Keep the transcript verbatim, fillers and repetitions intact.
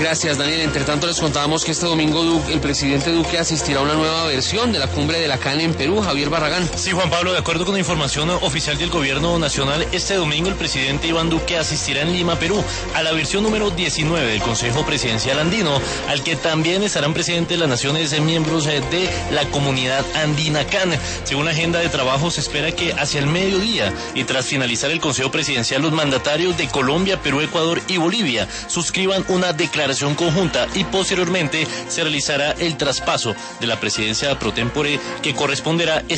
Gracias, Daniel. Entre tanto, les contábamos que este domingo Duque, el presidente Duque asistirá a una nueva versión de la cumbre de la C A N en Perú. Javier Barragán. Sí, Juan Pablo, de acuerdo con la información oficial del gobierno nacional, este domingo el presidente Iván Duque asistirá en Lima, Perú, a la versión número diecinueve del Consejo Presidencial Andino, al que también estarán presentes las naciones miembros de la Comunidad Andina C A N. Según la agenda de trabajo, se espera que hacia el mediodía y tras finalizar el Consejo Presidencial, los mandatarios de Colombia, Perú, Ecuador y Bolivia suscriban una declaración conjunta y posteriormente se realizará el traspaso de la presidencia pro tempore que corresponderá